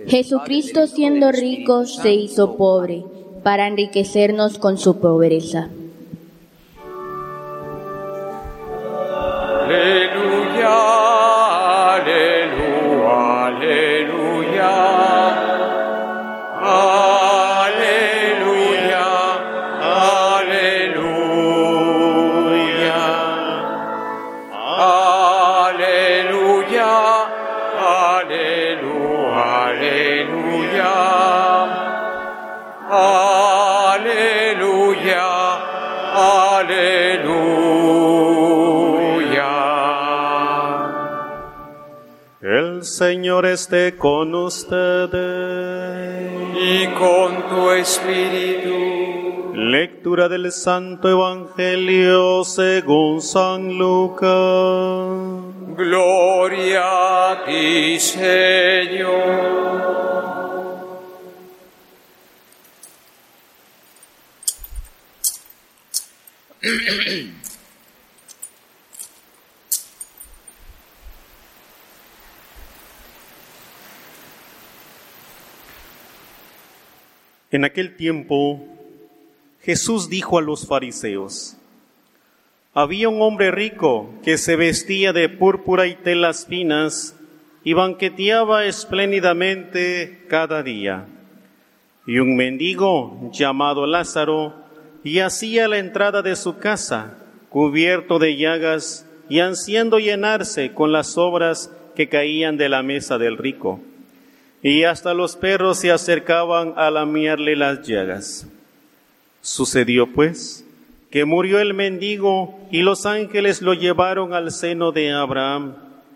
Jesucristo, siendo rico, se hizo pobre, para enriquecernos con su pobreza. Aleluya, aleluya, aleluya. Aleluya, aleluya. Aleluya, aleluya, aleluya. Aleluya, aleluya. El Señor esté con ustedes. Y con tu espíritu. Lectura del Santo Evangelio según San Lucas. Gloria a ti, Señor. En aquel tiempo, Jesús dijo a los fariseos: había un hombre rico que se vestía de púrpura y telas finas y banqueteaba espléndidamente cada día. Y un mendigo llamado Lázaro yacía a la entrada de su casa, cubierto de llagas y ansiando llenarse con las sobras que caían de la mesa del rico. Y hasta los perros se acercaban a lamerle las llagas. Sucedió pues que murió el mendigo y los ángeles lo llevaron al seno de Abraham.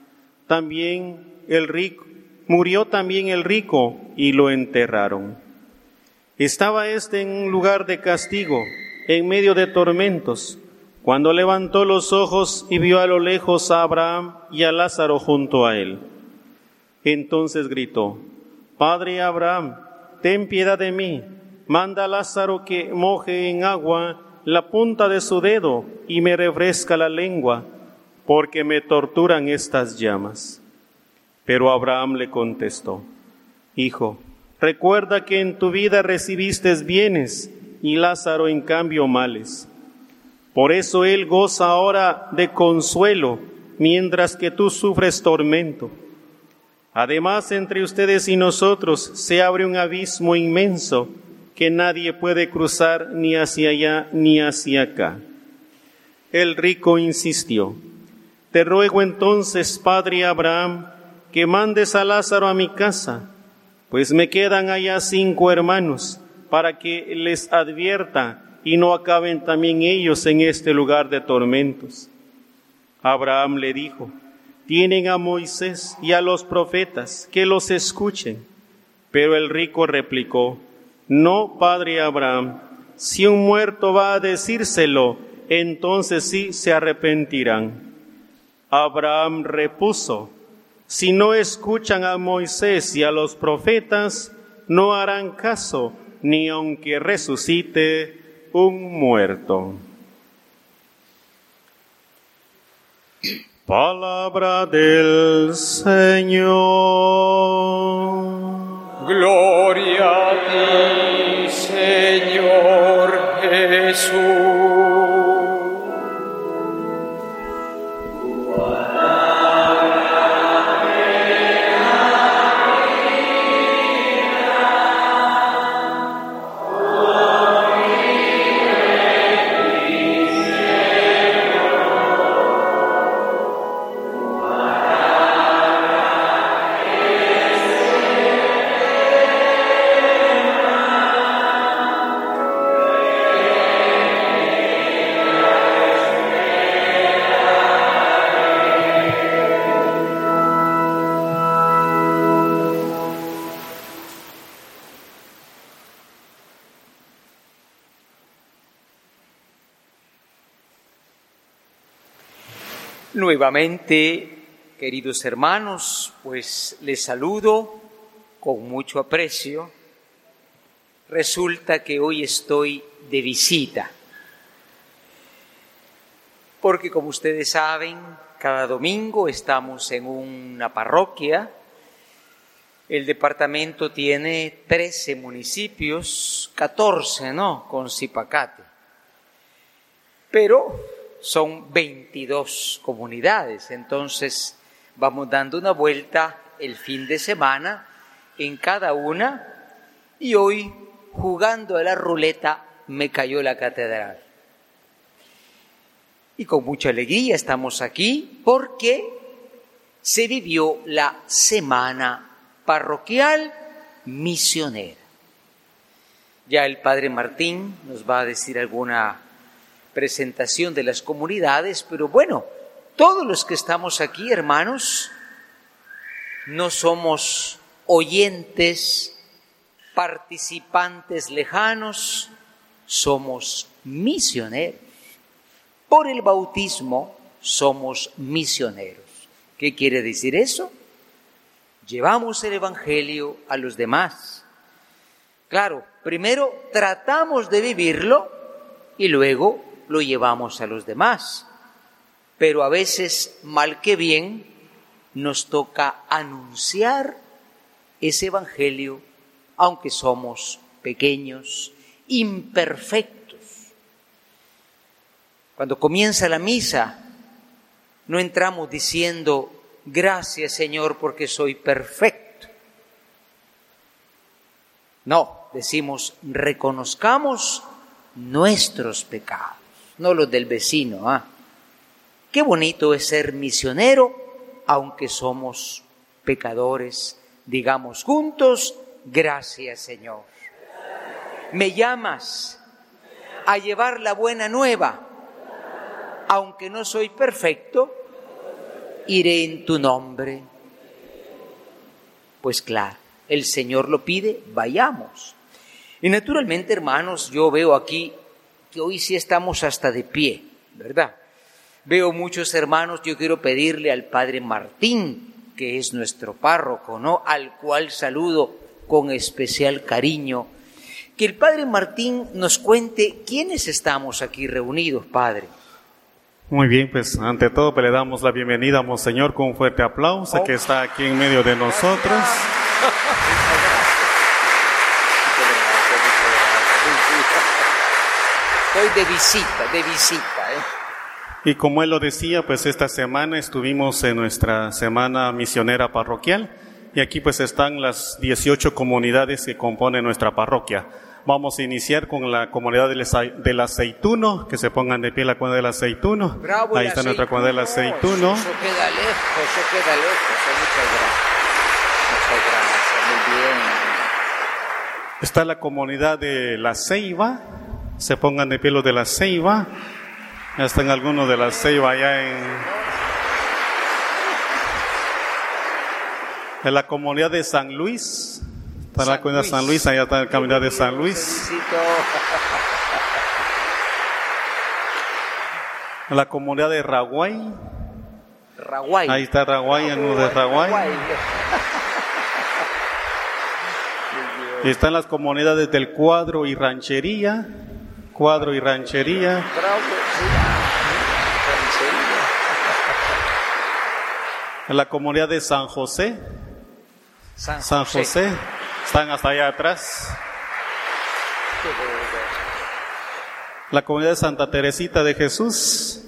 Murió también el rico y lo enterraron. Estaba éste en un lugar de castigo, en medio de tormentos, cuando levantó los ojos y vio a lo lejos a Abraham y a Lázaro junto a él. Entonces gritó: Padre Abraham, ten piedad de mí, manda a Lázaro que moje en agua la punta de su dedo y me refresca la lengua, porque me torturan estas llamas. Pero Abraham le contestó: Hijo, recuerda que en tu vida recibiste bienes y Lázaro en cambio males. Por eso él goza ahora de consuelo, mientras que tú sufres tormento. Además, entre ustedes y nosotros se abre un abismo inmenso que nadie puede cruzar ni hacia allá ni hacia acá. El rico insistió: Te ruego entonces, padre Abraham, que mandes a Lázaro a mi casa, pues me quedan allá 5 hermanos, para que les advierta y no acaben también ellos en este lugar de tormentos. Abraham le dijo: Tienen a Moisés y a los profetas, que los escuchen. Pero el rico replicó: No, padre Abraham, si un muerto va a decírselo, entonces sí se arrepentirán. Abraham repuso: Si no escuchan a Moisés y a los profetas, no harán caso, ni aunque resucite un muerto. Palabra del Señor. Gloria a ti, Señor Jesús. Nuevamente, queridos hermanos, pues les saludo con mucho aprecio. Resulta que hoy estoy de visita, porque como ustedes saben, cada domingo estamos en una parroquia El departamento tiene 13 municipios, 14, ¿no?, con Zipacate. Pero son 22 comunidades, entonces vamos dando una vuelta el fin de semana en cada una, y hoy, jugando a la ruleta, me cayó la catedral. Y con mucha alegría estamos aquí porque se vivió la semana parroquial misionera. Ya el Padre Martín nos va a decir alguna presentación de las comunidades, pero bueno, todos los que estamos aquí, hermanos, no somos oyentes, participantes lejanos, somos misioneros. Por el bautismo somos misioneros. ¿Qué quiere decir eso? Llevamos el Evangelio a los demás. Claro, primero tratamos de vivirlo y luego lo llevamos a los demás. Pero a veces, mal que bien, nos toca anunciar ese Evangelio, aunque somos pequeños, imperfectos. Cuando comienza la misa, no entramos diciendo, gracias Señor porque soy perfecto. No, decimos, reconozcamos nuestros pecados, no los del vecino. Qué bonito es ser misionero, aunque somos pecadores. Digamos juntos, gracias Señor. Me llamas a llevar la buena nueva. Aunque no soy perfecto, iré en tu nombre. Pues claro, el Señor lo pide, vayamos. Y naturalmente, hermanos, yo veo aquí que hoy sí estamos hasta de pie, ¿verdad? Veo muchos hermanos, yo quiero pedirle al Padre Martín, que es nuestro párroco, ¿no?, al cual saludo con especial cariño, que el Padre Martín nos cuente quiénes estamos aquí reunidos, Padre. Muy bien, pues ante todo pues, le damos la bienvenida a Monseñor con un fuerte aplauso que está aquí en medio de nosotros. Estoy de visita. Y como él lo decía, pues esta semana estuvimos en nuestra semana misionera parroquial y aquí pues están las 18 comunidades que componen nuestra parroquia. Vamos a iniciar con la comunidad del Aceituno, que se pongan de pie la comunidad del Aceituno. Bravo, ahí está nuestra comunidad del Aceituno. Eso queda lejos. Muchas gracias, muy bien. Está la comunidad de La Ceiba, se pongan de pie los de La Ceiba. Ya están algunos de La Ceiba allá en la comunidad de San Luis. Está la comunidad de San Luis, allá está la comunidad de San Luis. La comunidad de Raguay. Ahí está Raguay, uno de Raguay. Y están las comunidades del Cuadro y Ranchería. La comunidad de San José. San José. Están hasta allá atrás. La comunidad de Santa Teresita de Jesús.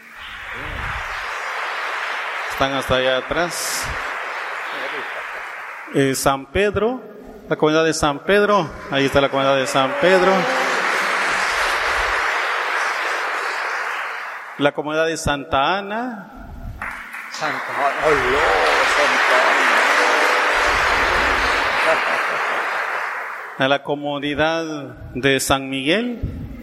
Están hasta allá atrás. San Pedro, la comunidad de San Pedro. Ahí está la comunidad de San Pedro. La comunidad de Santa Ana. A la comunidad de San Miguel.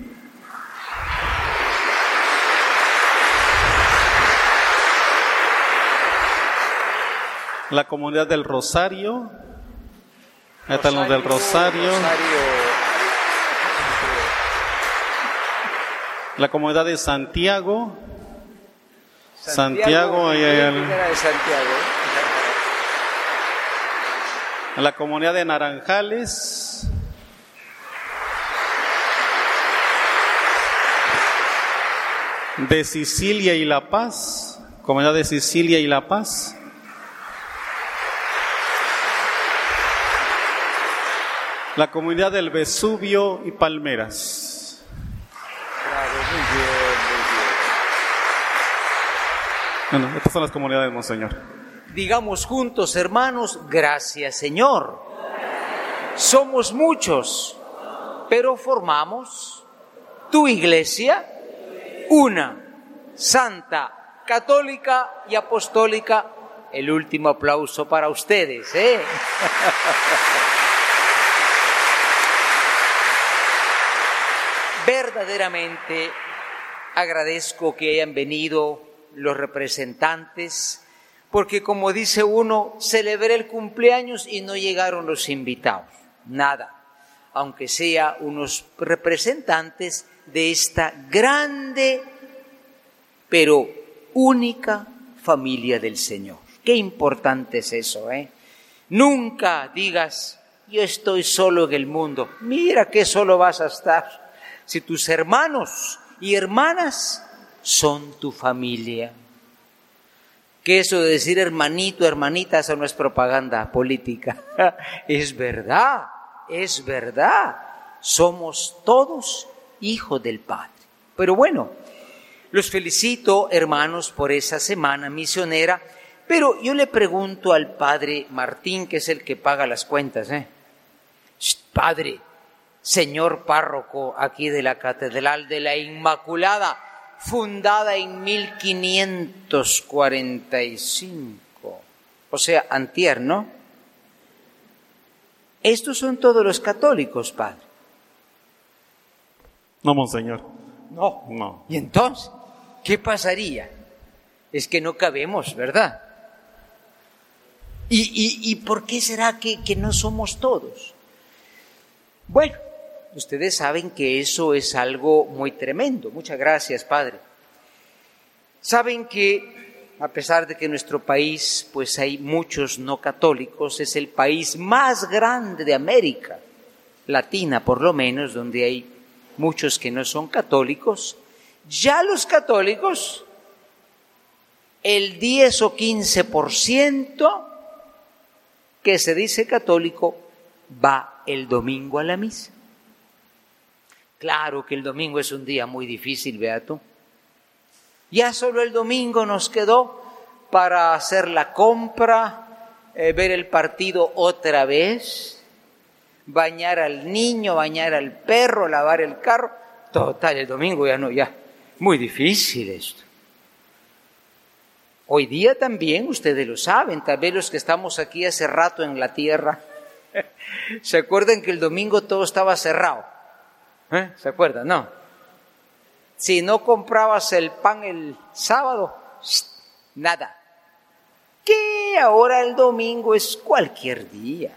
La comunidad del Rosario. Ahí están los del Rosario. La comunidad de Santiago. Santiago, ahí hay la comunidad de Naranjales. De Sicilia y La Paz. Comunidad de Sicilia y La Paz. la comunidad del Vesubio y Palmeras. Bravo, muy bien, muy bien. Bueno, estas son las comunidades, Monseñor. Digamos juntos, hermanos, gracias, Señor. Somos muchos, pero formamos tu iglesia, una, santa, católica y apostólica. El último aplauso para ustedes, ¿eh? Verdaderamente agradezco que hayan venido los representantes, porque como dice uno, celebré el cumpleaños y no llegaron los invitados. Nada, aunque sea unos representantes de esta grande, pero única familia del Señor. Qué importante es eso, ¿eh? Nunca digas, yo estoy solo en el mundo. Mira que solo vas a estar si tus hermanos y hermanas son tu familia. Que eso de decir hermanito, hermanita, eso no es propaganda política. Es verdad, es verdad. Somos todos hijos del Padre. Pero bueno, los felicito, hermanos, por esa semana misionera. Pero yo le pregunto al Padre Martín, que es el que paga las cuentas, Padre, señor párroco aquí de la Catedral de la Inmaculada, fundada en 1545, o sea, antier, ¿no? Estos son todos los católicos, Padre. No, Monseñor. No. ¿Y entonces qué pasaría? Es que no cabemos, ¿verdad? ¿Y por qué será que no somos todos? Bueno, ustedes saben que eso es algo muy tremendo. Muchas gracias, Padre. Saben que, a pesar de que en nuestro país pues hay muchos no católicos, es el país más grande de América Latina, por lo menos, donde hay muchos que no son católicos. Ya los católicos, el 10 o 15% que se dice católico va el domingo a la misa. Claro que el domingo es un día muy difícil, vea tú. Ya solo el domingo nos quedó para hacer la compra, ver el partido otra vez, bañar al niño, bañar al perro, lavar el carro. Total, el domingo ya, muy difícil esto. Hoy día también, ustedes lo saben, tal vez los que estamos aquí hace rato en la tierra, ¿se acuerdan que el domingo todo estaba cerrado? ¿Se acuerdan? No. Si no comprabas el pan el sábado, nada. Que ahora el domingo es cualquier día.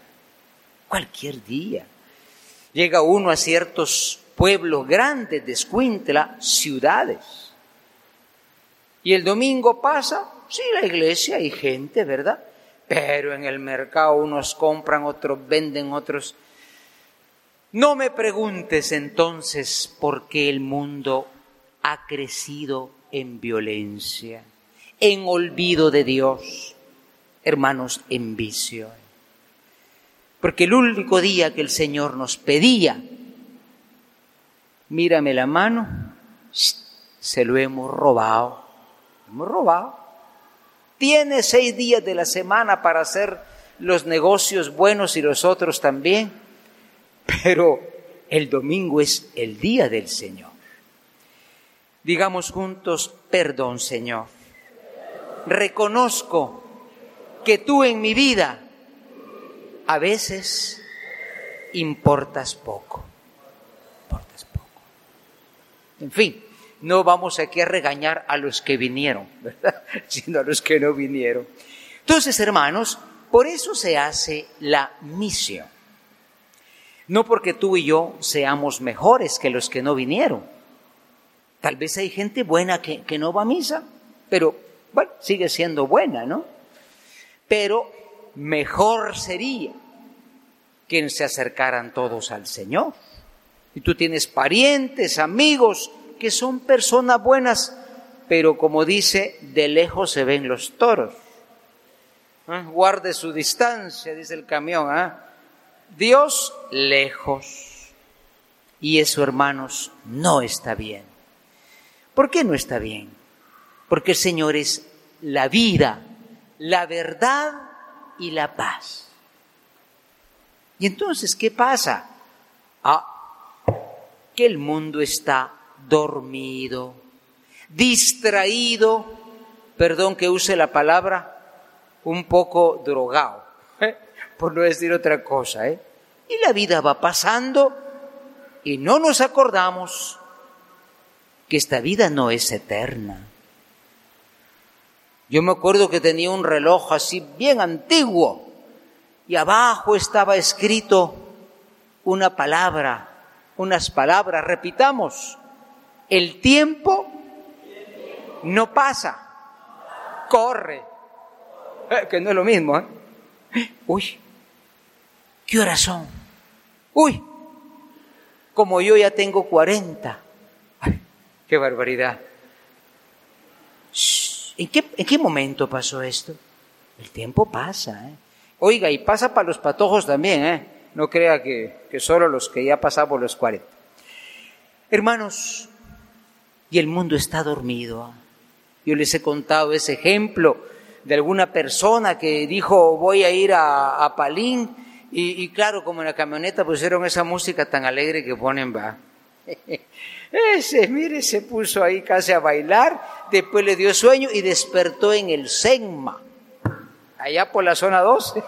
Llega uno a ciertos pueblos grandes de Escuintla, ciudades. Y el domingo pasa, sí, la iglesia hay gente, ¿verdad? Pero en el mercado unos compran, otros venden, otros... No me preguntes entonces por qué el mundo ha crecido en violencia, en olvido de Dios, hermanos, en vicio. Porque el único día que el Señor nos pedía, mírame la mano, se lo hemos robado. Tiene 6 días de la semana para hacer los negocios buenos y los otros también, pero el domingo es el día del Señor. Digamos juntos, perdón, Señor. Reconozco que tú en mi vida a veces importas poco. En fin, no vamos aquí a regañar a los que vinieron, ¿verdad? Sino a los que no vinieron. Entonces, hermanos, por eso se hace la misión. No porque tú y yo seamos mejores que los que no vinieron. Tal vez hay gente buena que no va a misa, pero bueno, sigue siendo buena, ¿no? Pero mejor sería que se acercaran todos al Señor. Y tú tienes parientes, amigos, que son personas buenas, pero como dice, de lejos se ven los toros. Guarde su distancia, dice el camión, Dios lejos. Y eso, hermanos, no está bien. ¿Por qué no está bien? Porque el Señor es la vida, la verdad y la paz. Y entonces, ¿qué pasa? Que el mundo está dormido, distraído, perdón que use la palabra, un poco drogado, por no decir otra cosa, Y la vida va pasando y no nos acordamos que esta vida no es eterna. Yo me acuerdo que tenía un reloj así bien antiguo y abajo estaba escrito unas palabras, repitamos, el tiempo no pasa, corre, que no es lo mismo, Uy, ¿qué horas son? Uy, como yo ya tengo 40. Ay, qué barbaridad. ¿En qué momento pasó esto? El tiempo pasa, Oiga, y pasa para los patojos también, No crea que solo los que ya pasamos los 40. Hermanos, y el mundo está dormido. Yo les he contado ese ejemplo de alguna persona que dijo, voy a ir a Palín, y claro, como en la camioneta pusieron esa música tan alegre que ponen, Mire, se puso ahí casi a bailar, después le dio sueño y despertó en el Senma, allá por la zona 12.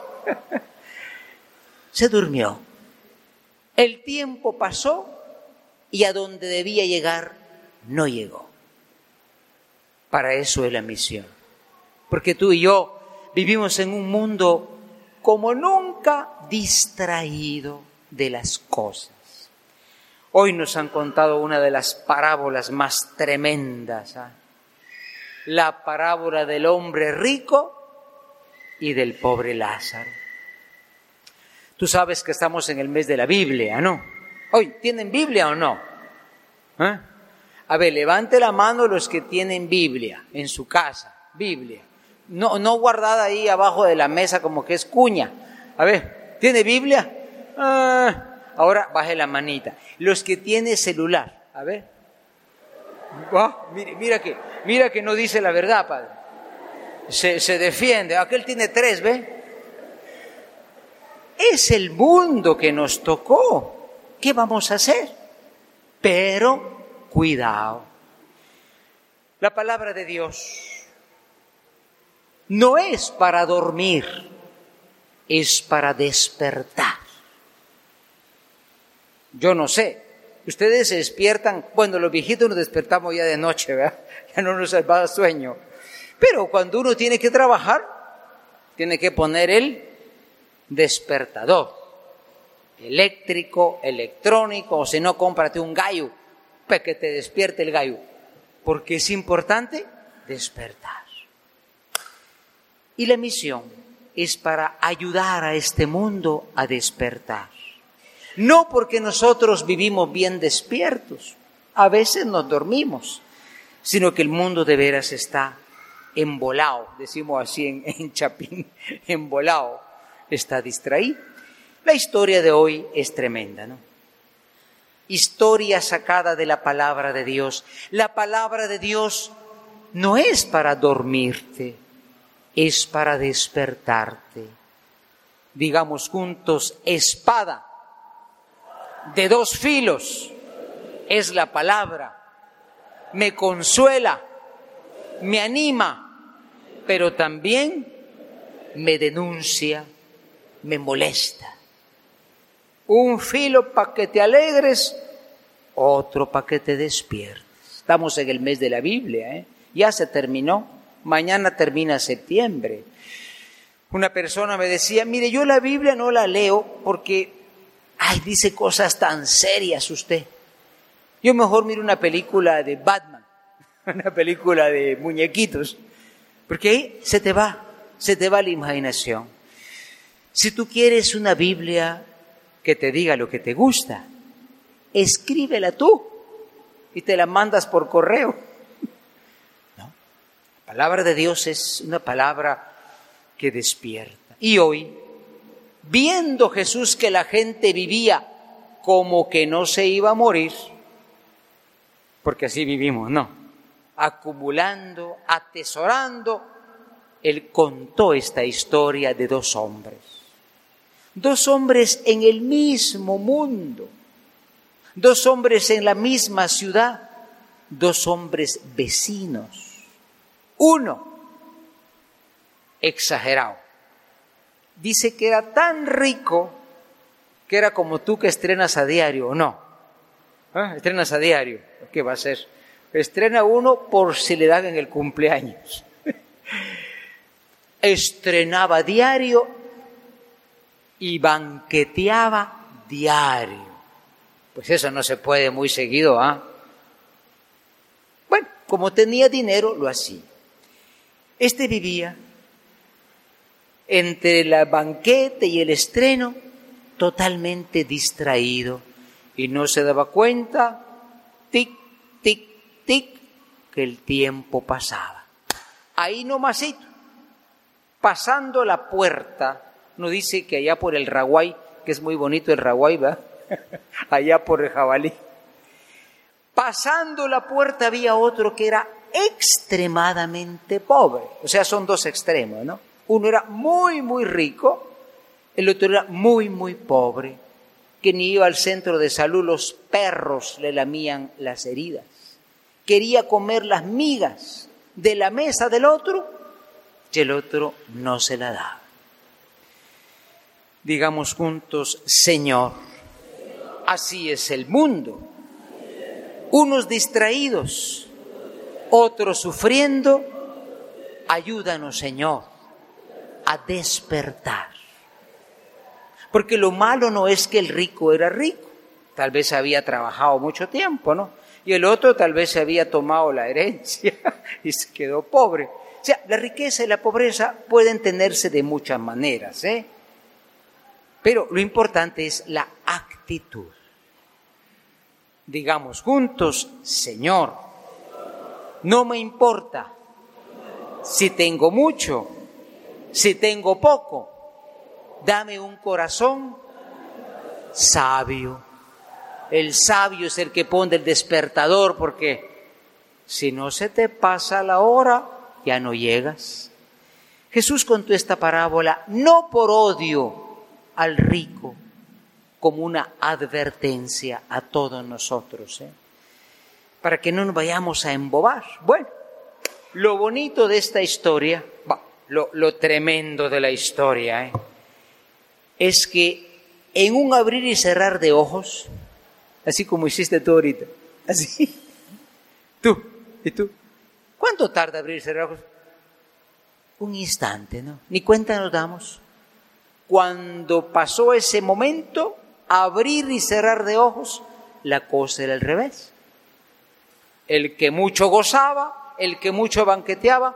Se durmió. El tiempo pasó y a donde debía llegar no llegó. Para eso es la misión. Porque tú y yo vivimos en un mundo como nunca distraído de las cosas. Hoy nos han contado una de las parábolas más tremendas, la parábola del hombre rico y del pobre Lázaro. Tú sabes que estamos en el mes de la Biblia, ¿no? Hoy, ¿tienen Biblia o no? A ver, levante la mano los que tienen Biblia en su casa, Biblia. No guardada ahí abajo de la mesa como que es cuña. A ver, ¿tiene Biblia? Ahora baje la manita. Los que tienen celular, a ver. Mira que no dice la verdad, padre. Se defiende. Aquel tiene 3, ¿ve? Es el mundo que nos tocó. ¿Qué vamos a hacer? Pero cuidado. La palabra de Dios no es para dormir, es para despertar. Yo no sé, ustedes se despiertan, bueno, los viejitos nos despertamos ya de noche, ¿verdad? Ya no nos da sueño. Pero cuando uno tiene que trabajar, tiene que poner el despertador, eléctrico, electrónico, o si no, cómprate un gallo para que te despierte el gallo, porque es importante despertar. Y la misión es para ayudar a este mundo a despertar. No porque nosotros vivimos bien despiertos, a veces nos dormimos, sino que el mundo de veras está embolado, decimos así en Chapín, embolado, está distraído. La historia de hoy es tremenda, ¿no? Historia sacada de la palabra de Dios. La palabra de Dios no es para dormirte, es para despertarte. Digamos juntos, espada de 2 filos es la palabra. Me consuela, me anima, pero también me denuncia, me molesta. Un filo para que te alegres, otro para que te despiertes. Estamos en el mes de la Biblia, Ya se terminó, mañana termina septiembre. Una persona me decía, mire, yo la Biblia no la leo porque, dice cosas tan serias usted. Yo mejor miro una película de Batman, una película de muñequitos, porque ahí se te va la imaginación. Si tú quieres una Biblia que te diga lo que te gusta, escríbela tú y te la mandas por correo. ¿No? La palabra de Dios es una palabra que despierta. Y hoy viendo Jesús que la gente vivía como que no se iba a morir, porque así vivimos, ¿no? Acumulando, atesorando, Él contó esta historia de dos hombres en el mismo mundo, dos hombres en la misma ciudad, dos hombres vecinos. Uno, exagerado, dice que era tan rico que era como tú que estrenas a diario, ¿o no? Estrenas a diario, ¿qué va a ser? Estrena uno por si le dan en el cumpleaños. Estrenaba diario y banqueteaba diario. Pues eso no se puede muy seguido, ¿ah? Bueno, como tenía dinero, lo hacía. Este vivía entre el banquete y el estreno totalmente distraído y no se daba cuenta, tic, tic, tic, que el tiempo pasaba. Ahí nomasito, pasando la puerta, no dice que allá por el Raguay, que es muy bonito el Raguay, ¿verdad? Allá por el Jabalí. Pasando la puerta había otro que era extremadamente pobre. O sea, son dos extremos, ¿no? Uno era muy, muy rico, el otro era muy, muy pobre, que ni iba al centro de salud, los perros le lamían las heridas. Quería comer las migas de la mesa del otro y el otro no se la daba. Digamos juntos, Señor, así es el mundo. Unos distraídos, otros sufriendo. Ayúdanos, Señor, a despertar. Porque lo malo no es que el rico era rico. Tal vez había trabajado mucho tiempo, ¿no? Y el otro tal vez se había tomado la herencia y se quedó pobre. O sea, la riqueza y la pobreza pueden tenerse de muchas maneras, ¿eh? Pero lo importante es la actitud. Digamos juntos, Señor, no me importa si tengo mucho, si tengo poco, dame un corazón sabio. El sabio es el que pone el despertador, porque si no se te pasa la hora, ya no llegas. Jesús contó esta parábola no por odio al rico, como una advertencia a todos nosotros, para que no nos vayamos a embobar. Bueno, lo bonito de esta historia, lo tremendo de la historia, es que en un abrir y cerrar de ojos, así como hiciste tú ahorita, así, tú, ¿cuánto tarda abrir y cerrar ojos? Un instante, ¿no? Ni cuenta nos damos. Cuando pasó ese momento, abrir y cerrar de ojos, la cosa era al revés. El que mucho gozaba, el que mucho banqueteaba,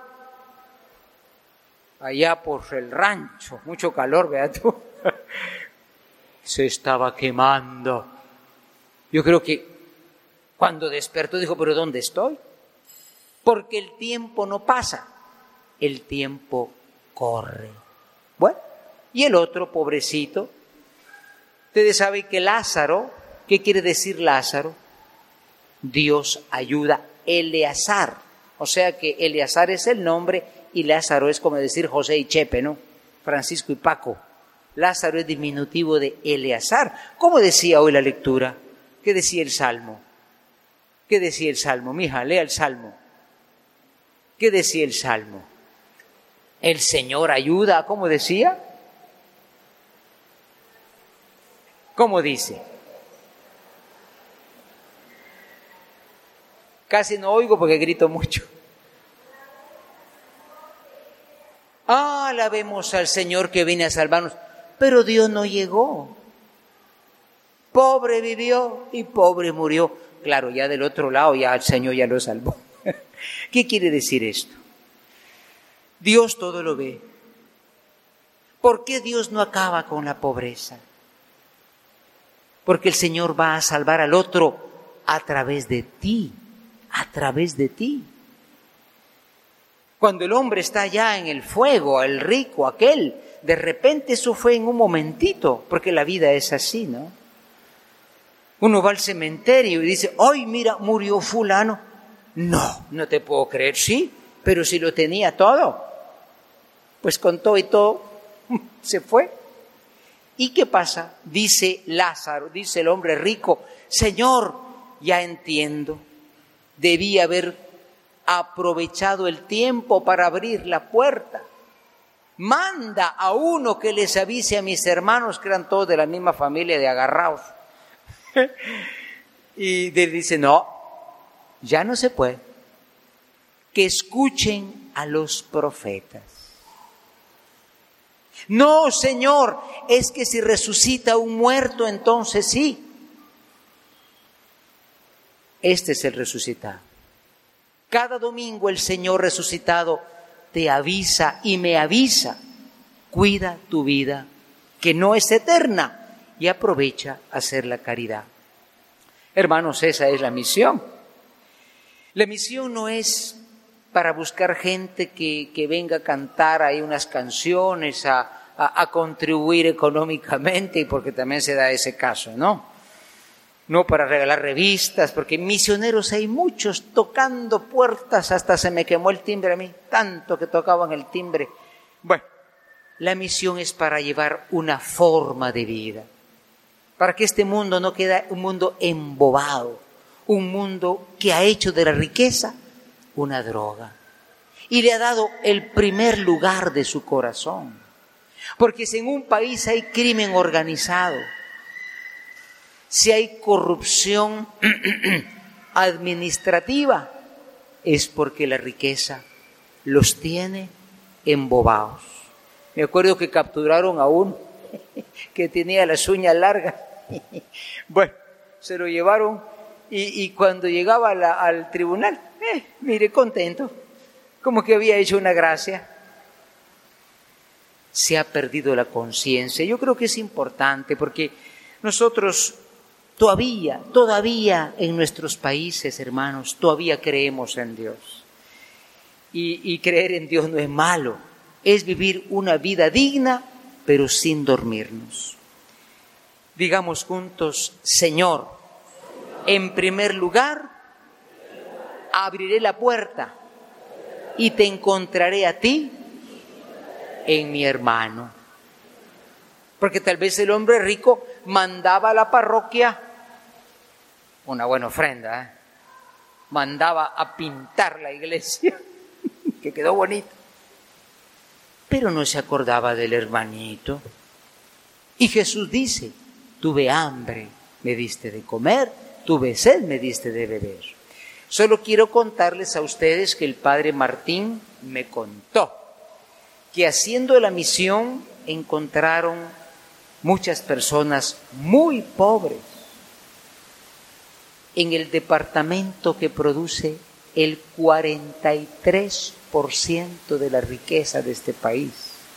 allá por el rancho, mucho calor, vea tú, se estaba quemando. Yo creo que cuando despertó dijo, ¿pero dónde estoy? Porque el tiempo no pasa, el tiempo corre. Bueno, y el otro, pobrecito, ustedes saben que Lázaro, ¿qué quiere decir Lázaro? Dios ayuda, Eleazar. O sea que Eleazar es el nombre y Lázaro es como decir José y Chepe, ¿no? Francisco y Paco. Lázaro es diminutivo de Eleazar. ¿Cómo decía hoy la lectura? ¿Qué decía el Salmo? ¿Qué decía el Salmo? Mija, lea el Salmo. ¿Qué decía el Salmo? El Señor ayuda, ¿cómo decía? ¿Cómo dice? Casi no oigo porque grito mucho. Alabemos al Señor que viene a salvarnos. Pero Dios no llegó. Pobre vivió y pobre murió. Claro, ya del otro lado ya el Señor ya lo salvó. ¿Qué quiere decir esto? Dios todo lo ve. ¿Por qué Dios no acaba con la pobreza? Porque el Señor va a salvar al otro a través de ti, a través de ti. Cuando el hombre está ya en el fuego, el rico, aquel, de repente eso fue en un momentito, porque la vida es así, ¿no? Uno va al cementerio y dice, ¡ay, mira, murió fulano! No, no te puedo creer, sí, pero si lo tenía todo. Pues con todo y todo se fue. ¿Y qué pasa? Dice Lázaro, dice el hombre rico, Señor, ya entiendo, debí haber aprovechado el tiempo para abrir la puerta. Manda a uno que les avise a mis hermanos, que eran todos de la misma familia, de agarraos. Y él dice, no, ya no se puede. Que escuchen a los profetas. No, Señor, es que si resucita un muerto, entonces sí. Este es el resucitado. Cada domingo el Señor resucitado te avisa y me avisa. Cuida tu vida, que no es eterna, y aprovecha a hacer la caridad. Hermanos, esa es la misión. La misión no es para buscar gente que venga a cantar ahí unas canciones, a contribuir económicamente, porque también se da ese caso, ¿no? No para regalar revistas, porque misioneros hay muchos tocando puertas, hasta se me quemó el timbre a mí, tanto que tocaban el timbre. Bueno, la misión es para llevar una forma de vida, para que este mundo no quede un mundo embobado, un mundo que ha hecho de la riqueza una droga y le ha dado el primer lugar de su corazón. Porque si en un país hay crimen organizado, si hay corrupción administrativa, es porque la riqueza los tiene embobados. Me acuerdo que capturaron a uno que tenía las uñas largas. Bueno, se lo llevaron y cuando llegaba al tribunal, mire, contento, como que había hecho una gracia. Se ha perdido la conciencia. Yo creo que es importante porque nosotros todavía en nuestros países, hermanos, todavía creemos en Dios. Y creer en Dios no es malo, es vivir una vida digna, pero sin dormirnos. Digamos juntos, Señor, en primer lugar, abriré la puerta y te encontraré a ti en mi hermano. Porque tal vez el hombre rico mandaba a la parroquia una buena ofrenda, mandaba a pintar la iglesia, que quedó bonita, pero no se acordaba del hermanito. Y Jesús dice, tuve hambre, me diste de comer, tuve sed, me diste de beber. Solo quiero contarles a ustedes que el padre Martín me contó que haciendo la misión encontraron muchas personas muy pobres en el departamento que produce el 43% de la riqueza de este país,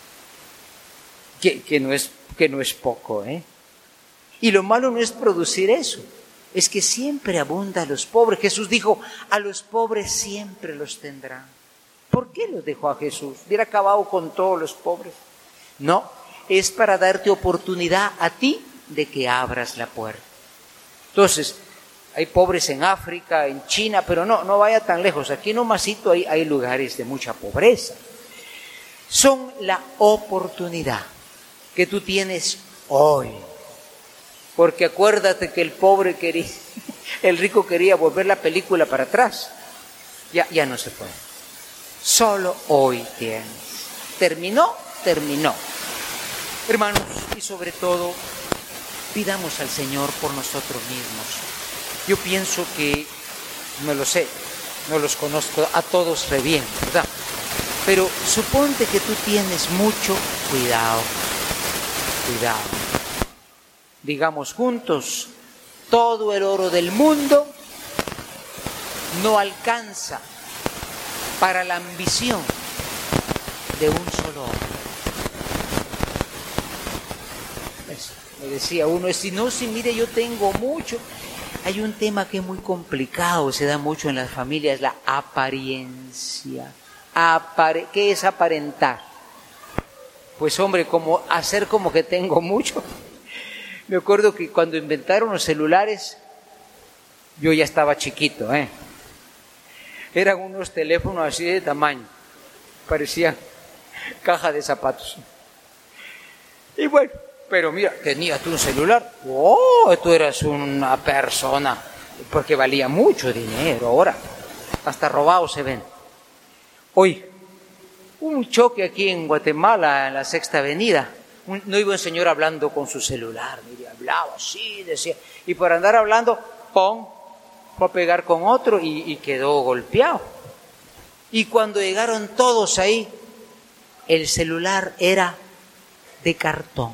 que no es poco, ¿eh? Y lo malo no es producir eso, es que siempre abunda a los pobres. Jesús dijo, a los pobres siempre los tendrán. ¿Por qué los dejó a Jesús? ¿Hubiera acabado con todos los pobres? No, es para darte oportunidad a ti de que abras la puerta. Entonces, hay pobres en África, en China, pero no vaya tan lejos. Aquí nomasito hay lugares de mucha pobreza. Son la oportunidad que tú tienes hoy. Porque acuérdate que el rico quería volver la película para atrás. Ya no se puede. Solo hoy tienes. Terminó. Hermanos, y sobre todo, pidamos al Señor por nosotros mismos. Yo pienso que, no lo sé, no los conozco a todos re bien, ¿verdad? Pero suponte que tú tienes mucho cuidado. Digamos juntos, todo el oro del mundo no alcanza para la ambición de un solo hombre. Me decía uno, si mire, yo tengo mucho. Hay un tema que es muy complicado, se da mucho en las familias, la apariencia. ¿Qué es aparentar? Pues hombre, como hacer como que tengo mucho. Me acuerdo que cuando inventaron los celulares, yo ya estaba chiquito, Eran unos teléfonos así de tamaño, parecían caja de zapatos. Y bueno, pero mira, tenías tú un celular, tú eras una persona, porque valía mucho dinero ahora, hasta robados se ven. Hoy, un choque aquí en Guatemala, en la Sexta Avenida, no iba un señor hablando con su celular, mire, hablaba así, decía, y por andar hablando, ¡pum!, fue a pegar con otro y quedó golpeado. Y cuando llegaron todos ahí, el celular era de cartón.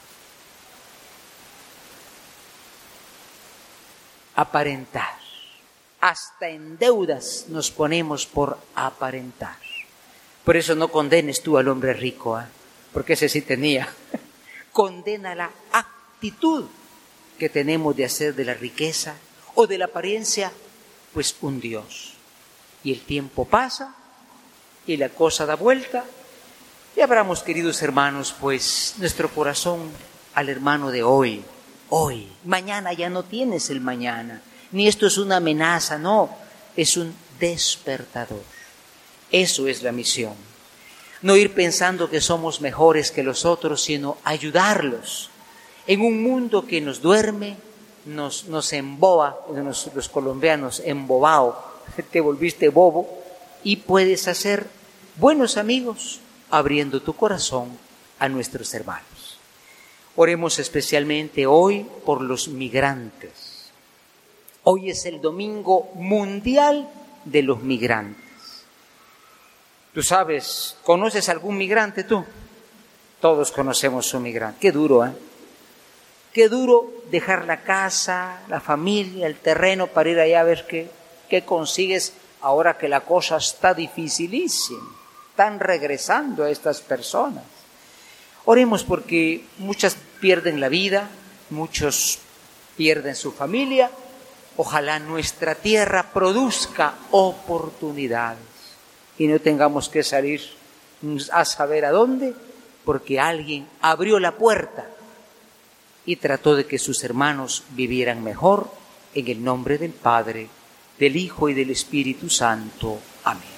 Aparentar. Hasta en deudas nos ponemos por aparentar. Por eso no condenes tú al hombre rico, porque ese sí tenía. Condena la actitud que tenemos de hacer de la riqueza o de la apariencia, pues un Dios. Y el tiempo pasa y la cosa da vuelta y abramos, queridos hermanos, pues nuestro corazón al hermano de hoy. Mañana ya no tienes el mañana, ni esto es una amenaza, no, es un despertador. Eso es la misión. No ir pensando que somos mejores que los otros, sino ayudarlos en un mundo que nos duerme, nos emboba, los colombianos, embobado, te volviste bobo, y puedes hacer buenos amigos abriendo tu corazón a nuestros hermanos. Oremos especialmente hoy por los migrantes. Hoy es el Domingo Mundial de los Migrantes. Tú sabes, ¿conoces algún migrante tú? Todos conocemos un migrante. Qué duro, Qué duro dejar la casa, la familia, el terreno para ir allá a ver qué consigues ahora que la cosa está dificilísima. Están regresando a estas personas. Oremos porque muchas pierden la vida, muchos pierden su familia. Ojalá nuestra tierra produzca oportunidades y no tengamos que salir a saber a dónde, porque alguien abrió la puerta y trató de que sus hermanos vivieran mejor, en el nombre del Padre, del Hijo y del Espíritu Santo. Amén.